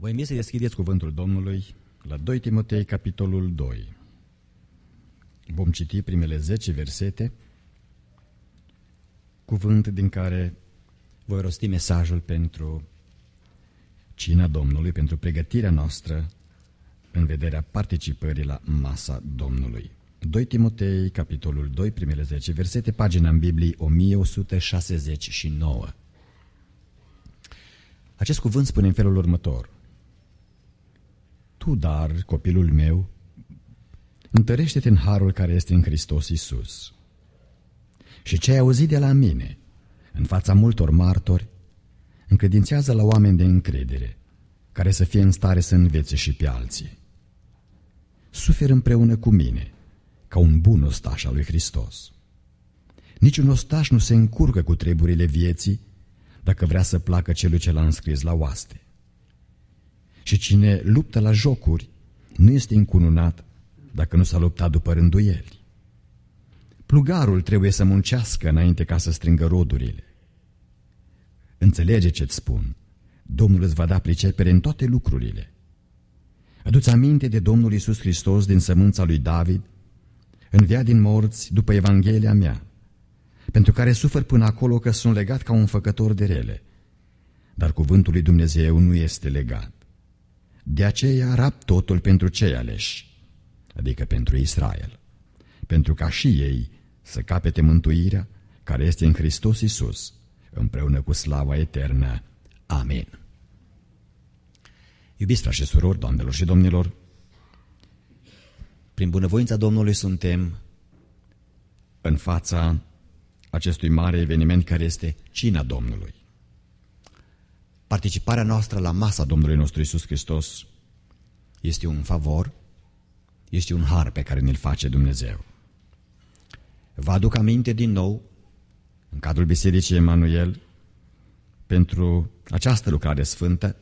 Vă invit să deschideți cuvântul Domnului la 2 Timotei, capitolul 2. Vom citi primele 10 versete, cuvânt din care voi rosti mesajul pentru cina Domnului, pentru pregătirea noastră în vederea participării la masa Domnului. 2 Timotei, capitolul 2, primele 10 versete, pagina în Biblie 1169. Acest cuvânt spune în felul următor: Tu, dar, copilul meu, întărește-te în harul care este în Hristos Iisus. Și ce ai auzit de la mine, în fața multor martori, încredințează la oameni de încredere, care să fie în stare să învețe și pe alții. Suferi împreună cu mine, ca un bun ostaș al lui Hristos. Niciun ostaș nu se încurcă cu treburile vieții, dacă vrea să placă celui ce l-a înscris la oaste. Și cine luptă la jocuri nu este încununat dacă nu s-a luptat după rânduieli. Plugarul trebuie să muncească înainte ca să strângă rodurile. Înțelege ce-ți spun, Domnul îți va da pricepere în toate lucrurile. Adu-ți aminte de Domnul Iisus Hristos din sămânța lui David, înviat din morți după Evanghelia mea, pentru care sufăr până acolo că sunt legat ca un făcător de rele, dar cuvântul lui Dumnezeu nu este legat. De aceea rab totul pentru cei aleși, adică pentru Israel, pentru ca și ei să capete mântuirea care este în Hristos Iisus, împreună cu slava eternă. Amin. Iubiți frați și surori, doamnelor și domnilor, prin bunăvoința Domnului suntem în fața acestui mare eveniment care este cina Domnului. Participarea noastră la masa Domnului nostru Iisus Hristos este un favor, este un har pe care ne-l face Dumnezeu. Vă aduc aminte din nou, în cadrul Bisericii Emanuel, pentru această lucrare sfântă,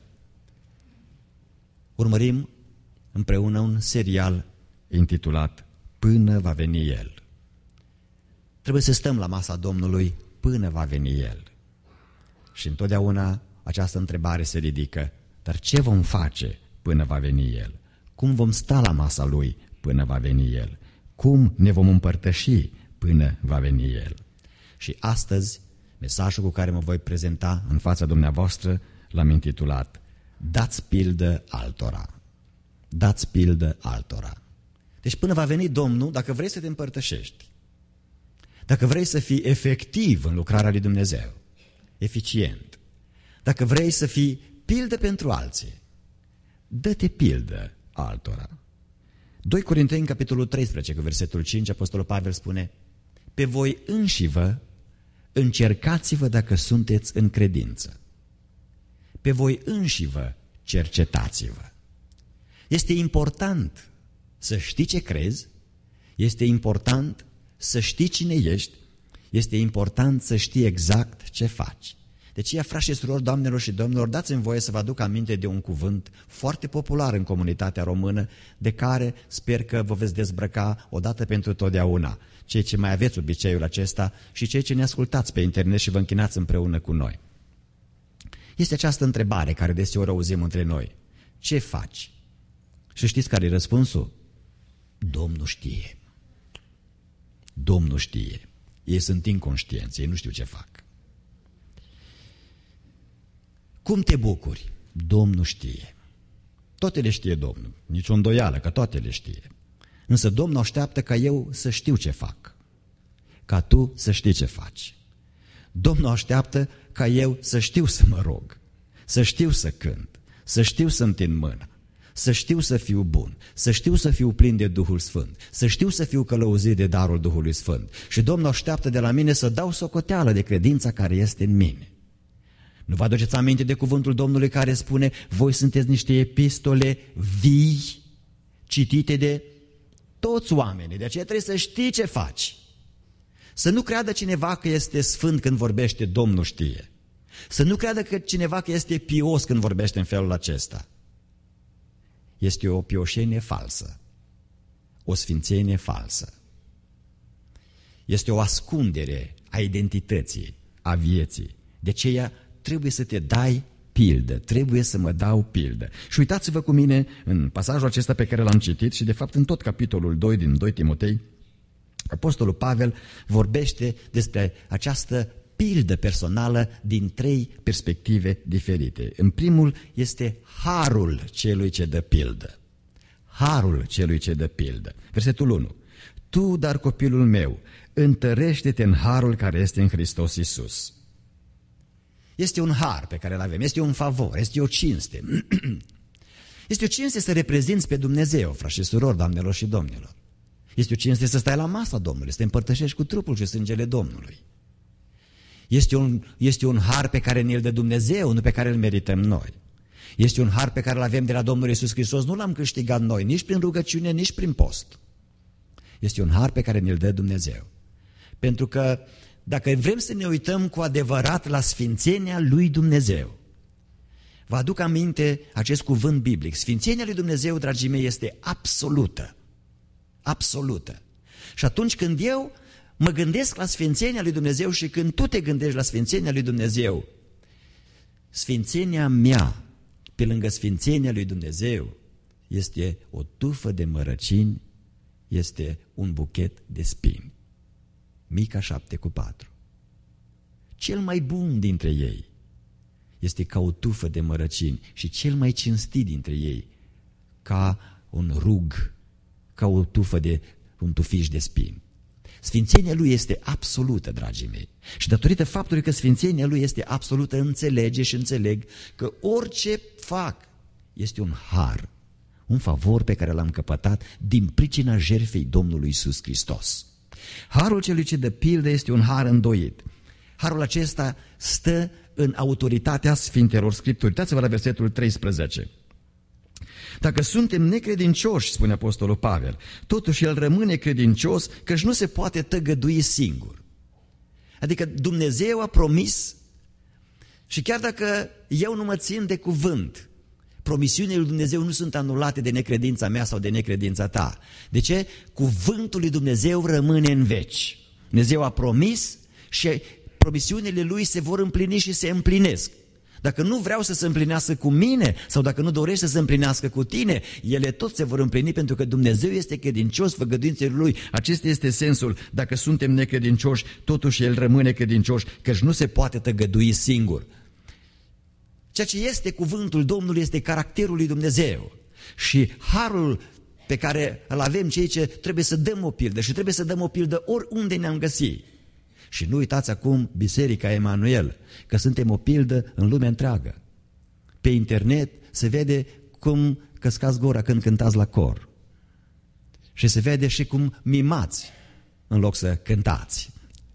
urmărim împreună un serial intitulat Până va veni El. Trebuie să stăm la masa Domnului până va veni El. Și întotdeauna această întrebare se ridică: dar ce vom face până va veni El? Cum vom sta la masa Lui până va veni El? Cum ne vom împărtăși până va veni El? Și astăzi, mesajul cu care mă voi prezenta în fața dumneavoastră l-am intitulat Dați pildă altora. Dați pildă altora. Deci până va veni Domnul, dacă vrei să te împărtășești, dacă vrei să fii efectiv în lucrarea lui Dumnezeu, eficient, dacă vrei să fii pildă pentru alții, dă-te pildă altora. 2 Corinteni, capitolul 13, cu versetul 5, Apostolul Pavel spune: pe voi înșivă încercați-vă dacă sunteți în credință. Pe voi înșivă cercetați-vă. Este important să știi ce crezi, este important să știi cine ești, este important să știi exact ce faci. De aceea, frați și surori, doamnelor și domnilor, dați-mi voie să vă aduc aminte de un cuvânt foarte popular în comunitatea română, de care sper că vă veți dezbrăca odată pentru totdeauna, cei ce mai aveți obiceiul acesta și cei ce ne ascultați pe internet și vă închinați împreună cu noi. Este această întrebare care deseori auzim între noi: ce faci? Și știți care e răspunsul? Domnul știe. Domnul știe. Ei sunt inconștienți, ei nu știu ce fac. Cum te bucuri? Domnul știe. Toate le știe Domnul, nicio îndoială că toate le știe. Însă Domnul așteaptă ca eu să știu ce fac, ca tu să știi ce faci. Domnul așteaptă ca eu să știu să mă rog, să știu să cânt, să știu să întind mâna, să știu să fiu bun, să știu să fiu plin de Duhul Sfânt, să știu să fiu călăuzit de darul Duhului Sfânt. Și Domnul așteaptă de la mine să dau socoteală de credința care este în mine. Nu vă aduceți aminte de cuvântul Domnului care spune: voi sunteți niște epistole vii, citite de toți oamenii, de aceea trebuie să știi ce faci. Să nu creadă cineva că este sfânt când vorbește Domnul știe. Să nu creadă că cineva că este pios când vorbește în felul acesta. Este o pioșenie falsă, o sfințenie falsă. Este o ascundere a identității, a vieții. De aceea trebuie să te dai pildă, trebuie să mă dau pildă. Și uitați-vă cu mine în pasajul acesta pe care l-am citit și de fapt în tot capitolul 2 din 2 Timotei, Apostolul Pavel vorbește despre această pildă personală din 3 perspective diferite. În primul este harul celui ce dă pildă. Harul celui ce dă pildă. Versetul 1. Tu, dar copilul meu, întărește-te în harul care este în Hristos Iisus. Este un har pe care îl avem, este un favor, este o cinste. Este o cinste să reprezinți pe Dumnezeu, frați și surori, doamnelor și domnilor. Este o cinste să stai la masa Domnului, să te împărtășești cu trupul și sângele Domnului. Este un har pe care ne-l dă Dumnezeu, nu pe care îl merităm noi. Este un har pe care îl avem de la Domnul Iisus Hristos, nu l-am câștigat noi, nici prin rugăciune, nici prin post. Este un har pe care ne-l dă Dumnezeu. Pentru că dacă vrem să ne uităm cu adevărat la sfințenia lui Dumnezeu, vă aduc aminte acest cuvânt biblic. Sfințenia lui Dumnezeu, dragii mei, este absolută. Absolută. Și atunci când eu mă gândesc la sfințenia lui Dumnezeu și când tu te gândești la sfințenia lui Dumnezeu, sfințenia mea, pe lângă sfințenia lui Dumnezeu, este o tufă de mărăcini, este un buchet de spini. Mica 7:4. Cel mai bun dintre ei este ca o tufă de mărăcini și cel mai cinstit dintre ei ca un rug, ca o tufă de un tufiș de spini. Sfințenia lui este absolută, dragii mei. Și datorită faptului că sfințenia lui este absolută, înțelege și înțeleg că orice fac este un har, un favor pe care l-am căpătat din pricina jertfei Domnului Iisus Hristos. Harul celui ce dă pildă este un har îndoit. Harul acesta stă în autoritatea Sfintelor Scripturi. Uitați-vă la versetul 13. Dacă suntem necredincioși, spune Apostolul Pavel, totuși el rămâne credincios, căci nu se poate tăgădui singur. Adică Dumnezeu a promis și chiar dacă eu nu mă țin de cuvânt, promisiunile lui Dumnezeu nu sunt anulate de necredința mea sau de necredința ta. De ce? Cuvântul lui Dumnezeu rămâne în veci. Dumnezeu a promis și promisiunile lui se vor împlini și se împlinesc. Dacă nu vreau să se împlinească cu mine sau dacă nu dorești să se împlinească cu tine, ele tot se vor împlini pentru că Dumnezeu este credincios făgăduințele lui. Acesta este sensul. Dacă suntem necredincioși, totuși el rămâne credincios, căci nu se poate tăgădui singur. Ceea ce este cuvântul Domnului este caracterul lui Dumnezeu și harul pe care îl avem cei ce trebuie să dăm o pildă și trebuie să dăm o pildă oriunde ne-am găsit. Și nu uitați acum Biserica Emanuel, că suntem o pildă în lumea întreagă. Pe internet se vede cum căscați gura când cântați la cor. Și se vede și cum mimați în loc să cântați.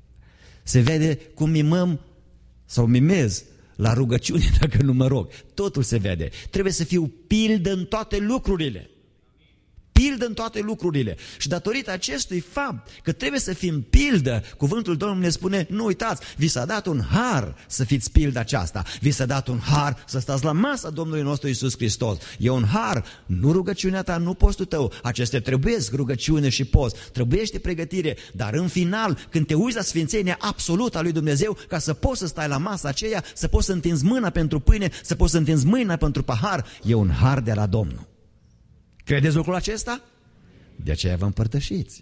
Se vede cum mimăm sau mimez la rugăciune dacă nu mă rog. Totul se vede. Trebuie să fiu pildă în toate lucrurile. Pildă în toate lucrurile. Și datorită acestui fapt că trebuie să fim pildă, cuvântul Domnului ne spune, nu uitați, vi s-a dat un har să fiți pildă aceasta. Vi s-a dat un har să stați la masa Domnului nostru Iisus Hristos. E un har, nu rugăciunea ta, nu postul tău. Acestea trebuiesc, rugăciune și post. Trebuiește pregătire, dar în final, când te uiți la sfințenia absolută a lui Dumnezeu, ca să poți să stai la masa aceea, să poți să întinzi mâna pentru pâine, să poți să întinzi mâna pentru pahar, e un har de la Domnul. Credeți lucrul acesta? De aceea vă împărtășiți.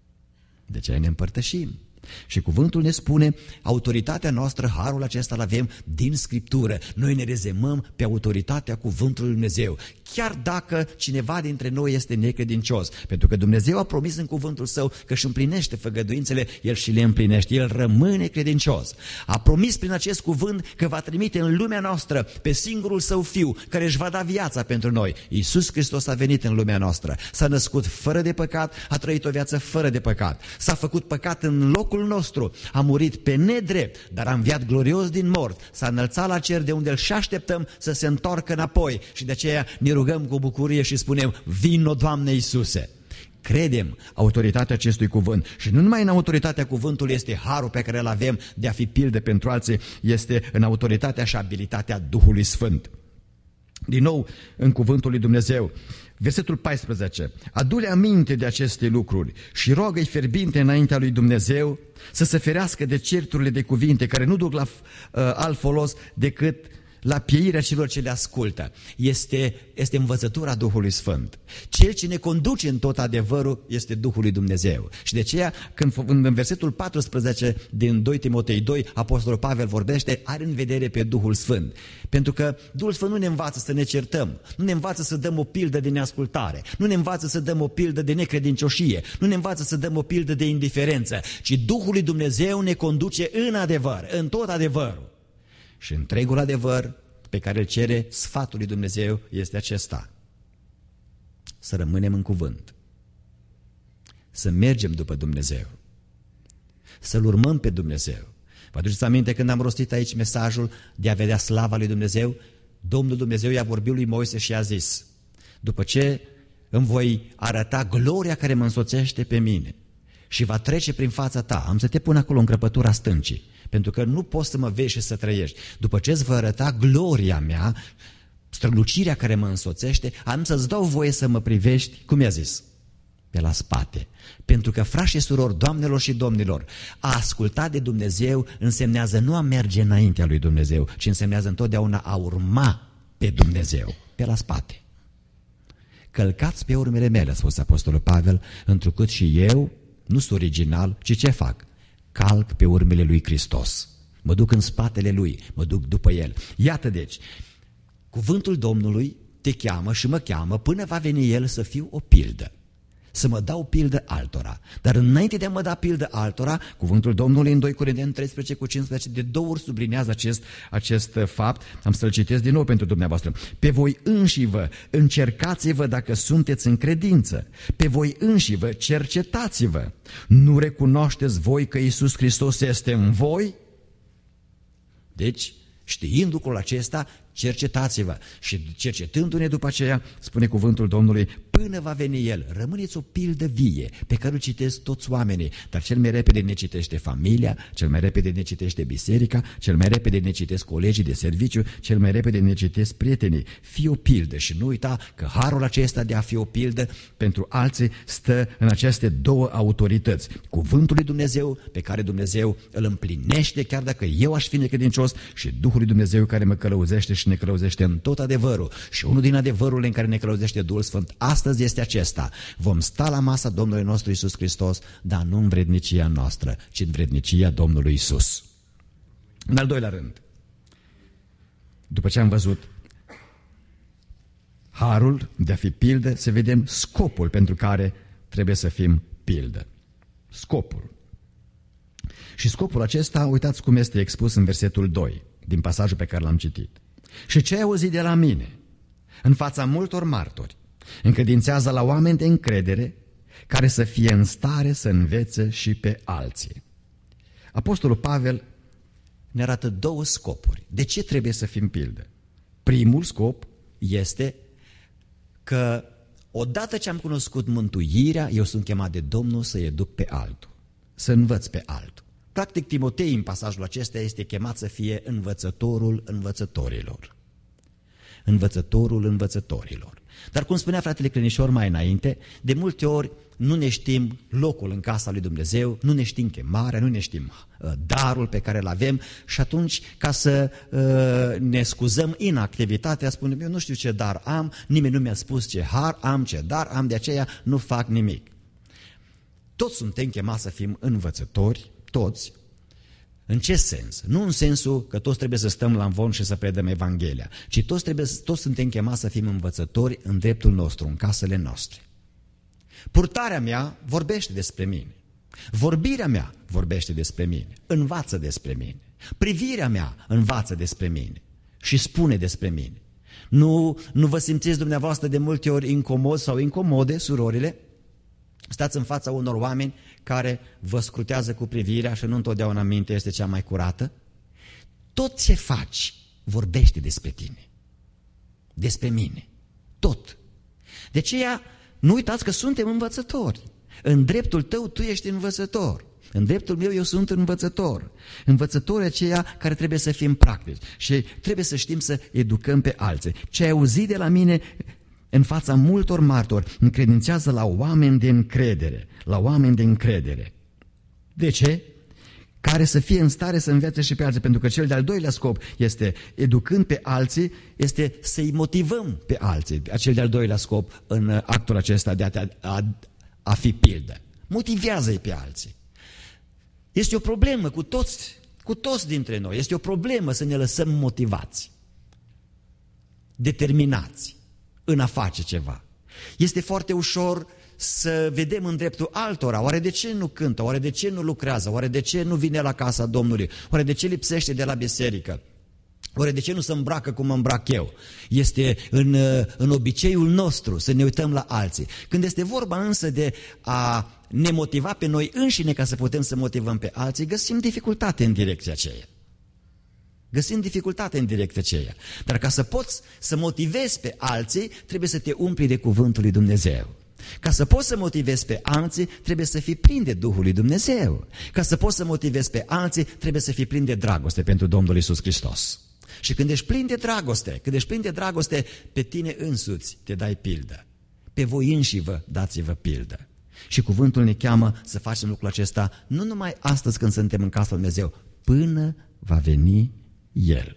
De aceea ne împărtășim. Și cuvântul ne spune, autoritatea noastră, harul acesta îl avem din Scriptură. Noi ne rezemăm pe autoritatea cuvântului lui Dumnezeu. Chiar dacă cineva dintre noi este necredincios. Pentru că Dumnezeu a promis în cuvântul său că își împlinește făgăduințele, El și le împlinește. El rămâne credincios. A promis prin acest cuvânt că va trimite în lumea noastră pe singurul Său Fiu, care își va da viața pentru noi. Iisus Hristos a venit în lumea noastră. S-a născut fără de păcat, a trăit o viață fără de păcat. S-a făcut păcat în locul nostru, a murit pe nedrept, dar a înviat glorios din mort. S-a înălțat la cer de unde îl și așteptăm să se întoarcă înapoi. Și de aceea ne rugăm cu bucurie și spunem, vino, Doamne Iisuse. Credem autoritatea acestui cuvânt și nu numai în autoritatea cuvântului este harul pe care îl avem de a fi pildă pentru alții, este în autoritatea și abilitatea Duhului Sfânt. Din nou în cuvântul lui Dumnezeu, versetul 14, adu-le aminte de aceste lucruri și roagă-i fierbinte înaintea lui Dumnezeu să se ferească de certurile de cuvinte care nu duc la alt folos decât la pieirea celor ce le ascultă. Este învățătura Duhului Sfânt. Cel ce ne conduce în tot adevărul este Duhul lui Dumnezeu. Și de aceea, când în versetul 14 din 2 Timotei 2, Apostolul Pavel vorbește, are în vedere pe Duhul Sfânt. Pentru că Duhul Sfânt nu ne învață să ne certăm, nu ne învață să dăm o pildă de neascultare, nu ne învață să dăm o pildă de necredincioșie, nu ne învață să dăm o pildă de indiferență, ci Duhul lui Dumnezeu ne conduce în adevăr, în tot adevărul. Și întregul adevăr pe care îl cere sfatul lui Dumnezeu este acesta: să rămânem în cuvânt, să mergem după Dumnezeu, să-L urmăm pe Dumnezeu. Vă aduceți aminte când am rostit aici mesajul de a vedea slava lui Dumnezeu? Domnul Dumnezeu i-a vorbit lui Moise și a zis: după ce îmi voi arăta gloria care mă însoțește pe mine și va trece prin fața ta, am să te pun acolo în crăpătura stâncii, pentru că nu poți să mă vezi și să trăiești. După ce îți voi arăta gloria mea, strălucirea care mă însoțește, am să-ți dau voie să mă privești, cum i-a zis? Pe la spate. Pentru că, frați și surori, doamnelor și domnilor, a asculta de Dumnezeu însemnează nu a merge înaintea lui Dumnezeu, ci însemnează întotdeauna a urma pe Dumnezeu, pe la spate. Călcați pe urmele mele, a spus Apostolul Pavel, întrucât și eu nu sunt original, ci ce fac? Calc pe urmele lui Hristos. Mă duc în spatele lui, mă duc după el. Iată deci, cuvântul Domnului te cheamă și mă cheamă până va veni el să fiu o pildă, să mă dau pildă altora. Dar înainte de a mă da pildă altora, cuvântul Domnului în 2 Corinteni 13 cu 15 de 2 ori sublinează acest fapt. Am să-l citesc din nou pentru dumneavoastră. Pe voi înșivă încercați-vă dacă sunteți în credință. Pe voi înșivă cercetați-vă. Nu recunoașteți voi că Iisus Hristos este în voi? Deci, știind lucrul acesta, cercetați-vă. Și cercetându-ne după aceea, spune cuvântul Domnului, până va veni El, rămâneți o pildă vie pe care o citesc toți oamenii, dar cel mai repede ne citește familia, cel mai repede ne citește biserica, cel mai repede ne citesc colegii de serviciu, cel mai repede ne citesc prietenii. Fii o pildă și nu uita că harul acesta de a fi o pildă pentru alții stă în aceste două autorități. Cuvântul lui Dumnezeu pe care Dumnezeu îl împlinește chiar dacă eu aș fi necredincios și Duhul lui Dumnezeu care mă călăuzește și ne călăuzește în tot adevărul. Și unul din adevărurile în care ne călăuzește Duhul Sfânt astăzi este acesta: vom sta la masa Domnului nostru Iisus Hristos, dar nu în vrednicia noastră, ci în vrednicia Domnului Iisus. În al doilea rând, după ce am văzut harul de a fi pildă, să vedem scopul pentru care trebuie să fim pildă. Scopul. Și scopul acesta, uitați cum este expus în versetul 2, din pasajul pe care l-am citit. Și ce ai auzit de la mine, în fața multor martori, încredințează la oameni de încredere, care să fie în stare să învețe și pe alții. Apostolul Pavel ne arată două scopuri. De ce trebuie să fim pildă? Primul scop este că odată ce am cunoscut mântuirea, eu sunt chemat de Domnul să educ pe altul, să învăț pe altul. Practic, Timotei, în pasajul acesta, este chemat să fie învățătorul învățătorilor. Învățătorul învățătorilor. Dar, cum spunea fratele Crinișor mai înainte, de multe ori nu ne știm locul în casa lui Dumnezeu, nu ne știm chemarea, nu ne știm darul pe care îl avem și atunci, ca să ne scuzăm inactivitatea, spunem, eu nu știu ce dar am, nimeni nu mi-a spus ce har am, ce dar am, de aceea nu fac nimic. Toți suntem chemați să fim învățători, toți. În ce sens? Nu în sensul că toți trebuie să stăm la învon și să predăm Evanghelia, ci toți suntem chemați să fim învățători în dreptul nostru, în casele noastre. Purtarea mea vorbește despre mine. Vorbirea mea vorbește despre mine. Învață despre mine. Privirea mea învață despre mine și spune despre mine. Nu vă simțiți dumneavoastră de multe ori incomod sau incomode, surorile? Stați în fața unor oameni care vă scrutează cu privirea și nu întotdeauna mintea este cea mai curată. Tot ce faci vorbește despre tine, despre mine, tot. De aceea nu uitați că suntem învățători. În dreptul tău tu ești învățător. În dreptul meu eu sunt învățător. Învățători aceia care trebuie să fim practici și trebuie să știm să educăm pe alții. Ce ai auzit de la mine în fața multor martori, încredințează la oameni de încredere. La oameni de încredere. De ce? care să fie în stare să învețe și pe alții, pentru că cel de-al doilea scop este, educând pe alții, este să-i motivăm pe alții. Cel de-al doilea scop în actul acesta de a fi pildă. Motivează-i pe alții. Este o problemă cu toți dintre noi. Este o problemă să ne lăsăm motivați, determinați în a face ceva. Este foarte ușor să vedem în dreptul altora, oare de ce nu cântă, oare de ce nu lucrează, oare de ce nu vine la casa Domnului, oare de ce lipsește de la biserică, oare de ce nu se îmbracă cum mă îmbrac eu. Este în obiceiul nostru să ne uităm la alții. Când este vorba însă de a ne motiva pe noi înșine ca să putem să motivăm pe alții, găsim dificultate în direcția aceea. Dar ca să poți să motivezi pe alții, trebuie să te umpli de cuvântul lui Dumnezeu. Ca să poți să motivezi pe alții, trebuie să fii plin de Duhul lui Dumnezeu. Ca să poți să motivezi pe alții, trebuie să fii plin de dragoste pentru Domnul Iisus Hristos. Și când ești plin de dragoste, pe tine însuți te dai pildă. Pe voi înșivă dați-vă pildă. Și cuvântul ne cheamă să facem lucrul acesta nu numai astăzi când suntem în casa lui Dumnezeu, până va veni El.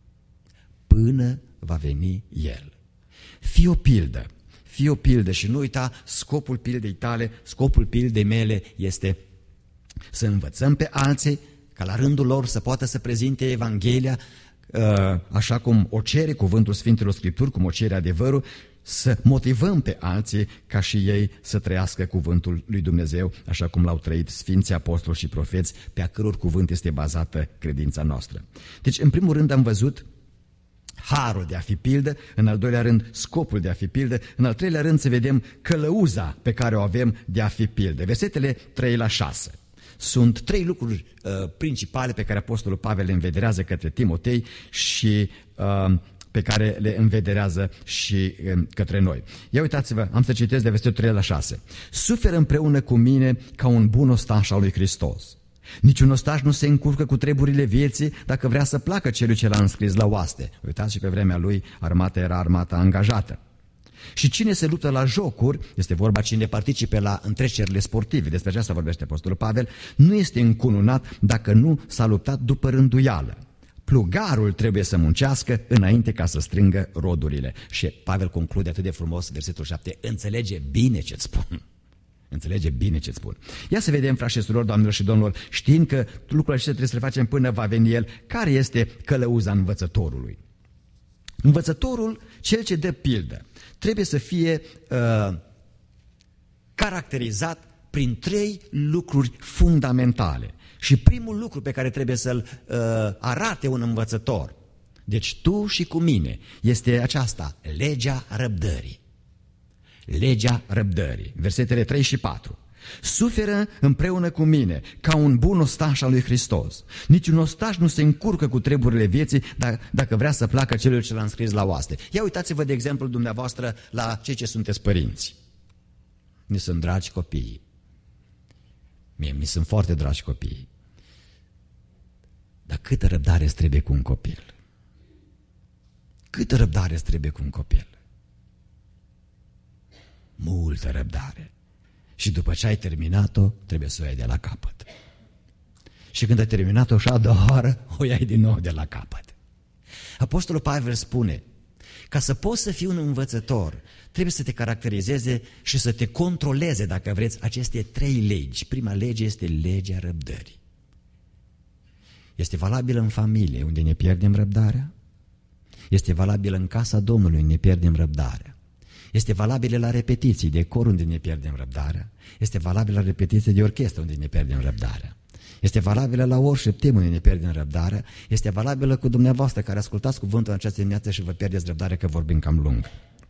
Până va veni El. Fii o pildă și nu uita, scopul pildei tale, scopul pildei mele este să învățăm pe alții ca la rândul lor să poată să prezinte Evanghelia așa cum o cere cuvântul Sfintelor Scripturi, cum o cere adevărul, să motivăm pe alții ca și ei să trăiască cuvântul lui Dumnezeu, așa cum l-au trăit Sfinții Apostoli și Profeți, pe a căror cuvânt este bazată credința noastră. Deci, în primul rând am văzut harul de a fi pildă, în al doilea rând scopul de a fi pildă, în al treilea rând să vedem călăuza pe care o avem de a fi pildă. Versetele 3-6. Sunt trei lucruri principale pe care Apostolul Pavel le învederează către Timotei și pe care le învederează și către noi. Ia uitați-vă, am să citesc de versetul 3-6. Suferă împreună cu mine ca un bun ostaș al lui Hristos. Niciun ostaș nu se încurcă cu treburile vieții dacă vrea să placă celui ce l-a înscris la oaste. Uitați, și pe vremea lui armata era armata angajată. Și cine se luptă la jocuri, este vorba cine participe la întrecerile sportive, despre aceasta vorbește Apostolul Pavel, nu este încununat dacă nu s-a luptat după rânduială. Plugarul trebuie să muncească înainte ca să strângă rodurile. Și Pavel conclude atât de frumos versetul 7, înțelege bine ce-ți spun. Înțelege bine ce-ți spun. Ia să vedem, frați și surori, doamnelor și domnilor, știind că lucrul acesta trebuie să le facem până va veni El, care este călăuza învățătorului. Învățătorul, cel ce dă pildă, trebuie să fie caracterizat prin trei lucruri fundamentale. Și primul lucru pe care trebuie să-l arate un învățător, deci tu și cu mine, este aceasta, legea răbdării. Legea răbdării, versetele 3 și 4. Suferă împreună cu mine ca un bun ostaș al lui Hristos. Niciun ostaș nu se încurcă cu treburile vieții dacă vrea să placă celui ce l-a înscris la oaste. Ia uitați-vă de exemplu dumneavoastră la cei ce sunteți părinți. Mi sunt dragi copiii. Mi sunt foarte dragi copiii. Dar câtă răbdare îți trebuie cu un copil? Câtă răbdare îți trebuie cu un copil? Multă răbdare. Și după ce ai terminat-o, trebuie să o iai de la capăt. Și când ai terminat-o și a doua oară, o iai din nou de la capăt. Apostolul Pavel spune, ca să poți să fii un învățător, trebuie să te caracterizeze și să te controleze, dacă vreți, aceste trei legi. Prima lege este legea răbdării. Este valabilă în familie, unde ne pierdem răbdarea. Este valabilă în casa Domnului, unde ne pierdem răbdarea. Este valabilă la repetiții de cor, unde ne pierdem răbdarea. Este valabilă la repetiții de orchestră, unde ne pierdem răbdarea. Este valabilă la worship team, unde ne pierdem răbdarea. Este valabilă cu dumneavoastră care ascultați cuvântul în această dimineață și vă pierdeți răbdarea că vorbim cam lung.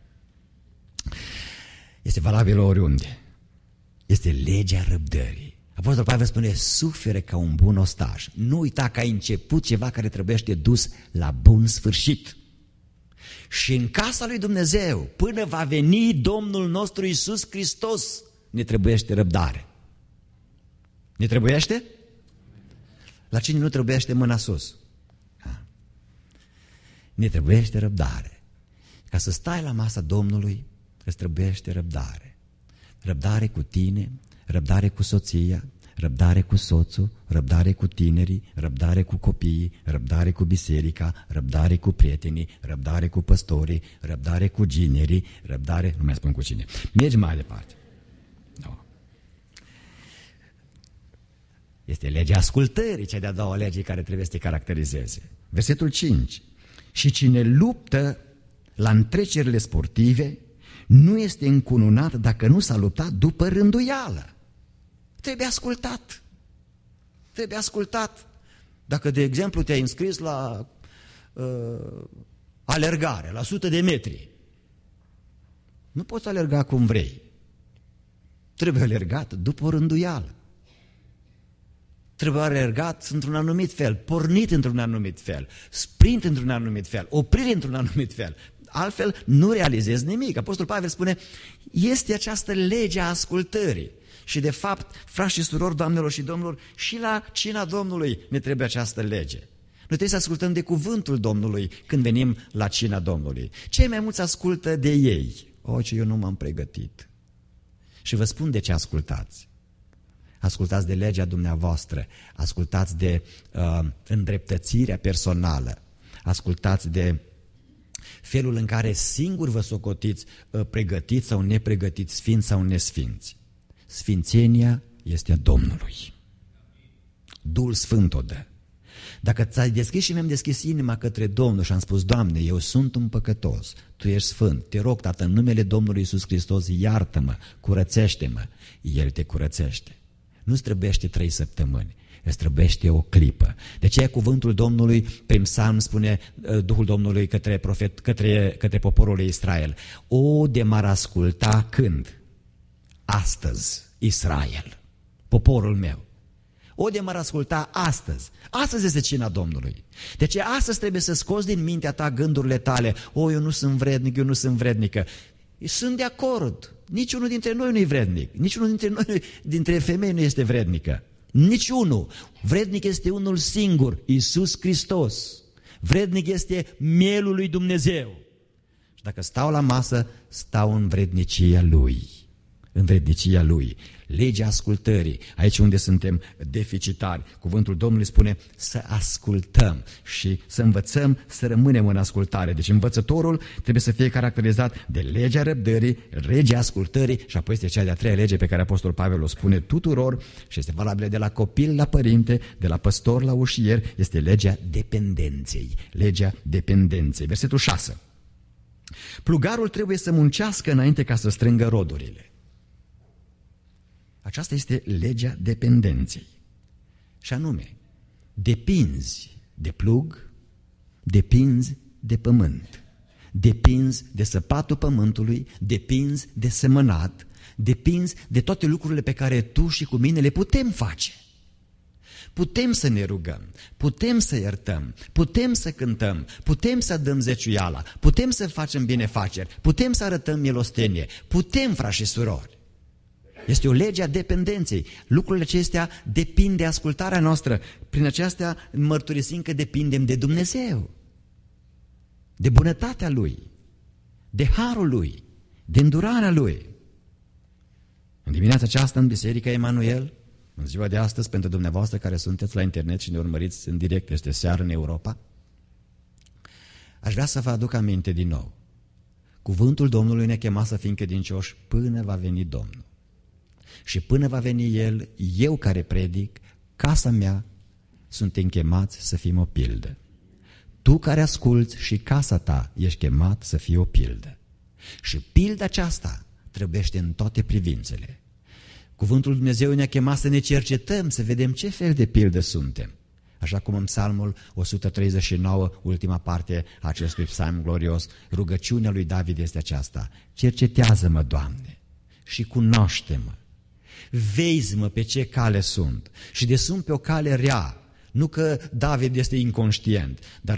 Este valabilă oriunde. Este legea răbdării. Apostolul Pavel spune, suferă ca un bun ostaș. Nu uita că ai început ceva care trebuiește dus la bun sfârșit. Și în casa lui Dumnezeu, până va veni Domnul nostru Iisus Hristos, ne trebuiește răbdare. Ne trebuiește? La cine nu trebuiește mâna sus? Ne trebuiește răbdare. Ca să stai la masa Domnului, îți trebuiește răbdare. Răbdare cu tine, răbdare cu soția, răbdare cu soțul, răbdare cu tinerii, răbdare cu copiii, răbdare cu biserica, răbdare cu prietenii, răbdare cu păstorii, răbdare cu ginerii, răbdare, nu mai spun cu cine. Mergi mai departe. No. Este legea ascultării, cea de-a doua lege care trebuie să te caracterizeze. Versetul 5. Și cine luptă la întrecerile sportive nu este încununat dacă nu s-a luptat după rânduială. Trebuie ascultat. Trebuie ascultat. Dacă, de exemplu, te-ai înscris la alergare, la 100 de metri, nu poți alerga cum vrei. Trebuie alergat după o rânduială. Trebuie alergat într-un anumit fel, pornit într-un anumit fel, sprint într-un anumit fel, oprire într-un anumit fel. Altfel nu realizezi nimic. Apostolul Pavel spune, este această lege a ascultării. Și de fapt, frați și surori, doamnelor și domnilor, și la cina Domnului ne trebuie această lege. Noi trebuie să ascultăm de cuvântul Domnului când venim la cina Domnului. Cei mai mulți ascultă de ei. Ce eu nu m-am pregătit. Și vă spun de ce ascultați. Ascultați de legea dumneavoastră, ascultați de îndreptățirea personală, ascultați de felul în care singur vă socotiți pregătiți sau nepregătiți, sfinți sau nesfinți. Sfințenia este a Domnului. Duhul Sfânt o dă. Dacă ți-ai deschis și mi-am deschis inima către Domnul și am spus, Doamne, eu sunt un păcătos, Tu ești sfânt, te rog, Tată, în numele Domnului Iisus Hristos, iartă-mă, curățește-mă. El te curățește. Nu-ți trebuiește 3 săptămâni, îți trebuiește o clipă. De aceea cuvântul Domnului, prin psalm spune Duhul Domnului către poporul lui Israel, de m-ar asculta când? Astăzi, Israel, poporul meu. De m-ar asculta astăzi. Astăzi este cina Domnului. De aceea astăzi trebuie să scoți din mintea ta gândurile tale. Eu nu sunt vrednic, eu nu sunt vrednică. Sunt de acord. Niciunul dintre noi nu e vrednic. Niciunul dintre femei nu este vrednică. Niciunul. Vrednic este unul singur, Iisus Hristos. Vrednic este mielul lui Dumnezeu. Și dacă stau la masă, stau în vrednicia Lui. În vrednicia Lui. Legea ascultării. Aici unde suntem deficitari. Cuvântul Domnului spune să ascultăm și să învățăm să rămânem în ascultare. Deci învățătorul trebuie să fie caracterizat de legea răbdării, legea ascultării și apoi este cea de-a treia lege pe care Apostolul Pavel o spune tuturor și este valabilă de la copil la părinte, de la păstor la ușier, este legea dependenței. Legea dependenței. Versetul 6. Plugarul trebuie să muncească înainte ca să strângă rodurile. Aceasta este legea dependenței. Și anume, depinzi de plug, depinzi de pământ, depinzi de săpatul pământului, depinzi de semănat, depinzi de toate lucrurile pe care tu și cu mine le putem face. Putem să ne rugăm, putem să iertăm, putem să cântăm, putem să dăm zeciuiala, putem să facem binefaceri, putem să arătăm milostenie, putem, frați și surori. Este o lege a dependenței. Lucrurile acestea depind de ascultarea noastră. Prin aceasta mărturisim că depindem de Dumnezeu, de bunătatea Lui, de harul Lui, de îndurarea Lui. În dimineața aceasta, în Biserica Emanuel, în ziua de astăzi, pentru dumneavoastră care sunteți la internet și ne urmăriți în direct, este seară în Europa, aș vrea să vă aduc aminte din nou. Cuvântul Domnului ne chema să fim credincioși până va veni Domnul. Și până va veni El, eu care predic, casa mea, suntem chemați să fim o pildă. Tu care asculți și casa ta ești chemat să fii o pildă. Și pilda aceasta trebuiește în toate privințele. Cuvântul Dumnezeu ne-a chemat să ne cercetăm, să vedem ce fel de pildă suntem. Așa cum în Psalmul 139, ultima parte a acestui psalm glorios, rugăciunea lui David este aceasta: cercetează-mă, Doamne, și cunoaște-mă. Vezi-mă pe ce cale sunt și de sunt pe o cale rea. Nu că David este inconștient, dar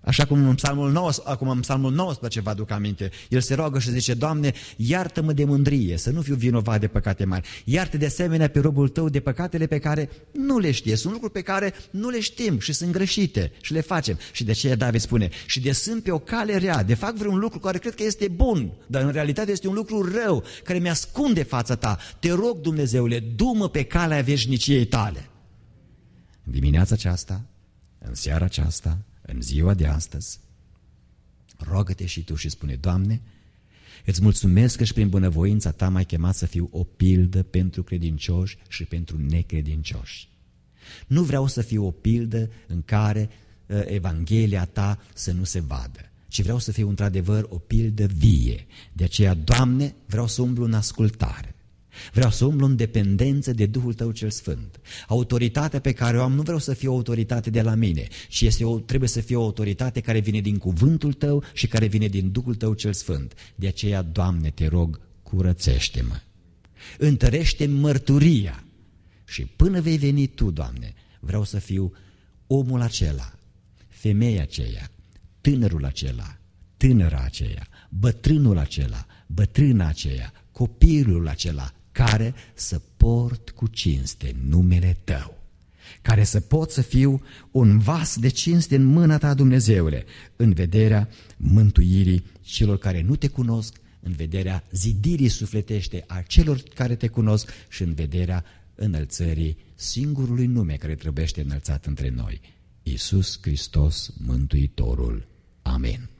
Așa cum în Psalmul 19 vă aduc aminte, el se roagă și zice: Doamne, iartă-mă de mândrie, să nu fiu vinovat de păcate mari. Iartă de asemenea pe robul tău de păcatele pe care nu le știe. Sunt lucruri pe care nu le știm și sunt greșite și le facem. Și de aceea David spune: și de sunt pe o cale rea, de fac vreun lucru care cred că este bun, dar în realitate este un lucru rău, care mi-ascunde fața ta. Te rog, Dumnezeule, du-mă pe calea veșniciei tale. În dimineața aceasta, în seara aceasta, în ziua de astăzi, roagă-te și tu și spune: Doamne, îți mulțumesc că și prin bunăvoința ta m-ai chemat să fiu o pildă pentru credincioși și pentru necredincioși. Nu vreau să fiu o pildă în care Evanghelia ta să nu se vadă, ci vreau să fiu într-adevăr o pildă vie. De aceea, Doamne, vreau să umblu în ascultare. Vreau să umblu în dependență de Duhul Tău cel Sfânt. Autoritatea pe care o am nu vreau să fie o autoritate de la mine, ci trebuie să fie o autoritate care vine din cuvântul Tău și care vine din Duhul Tău cel Sfânt. De aceea, Doamne, te rog, curățește-mă. Întărește-mi mărturia. Și până vei veni Tu, Doamne, vreau să fiu omul acela, femeia aceea, tânărul acela, tânăra aceea, bătrânul acela, bătrâna aceea, copilul acela, care să port cu cinste numele Tău, care să pot să fiu un vas de cinste în mâna Ta, Dumnezeule, în vederea mântuirii celor care nu Te cunosc, în vederea zidirii sufletește a celor care Te cunosc și în vederea înălțării singurului nume care trebuiește înălțat între noi, Iisus Hristos Mântuitorul. Amin.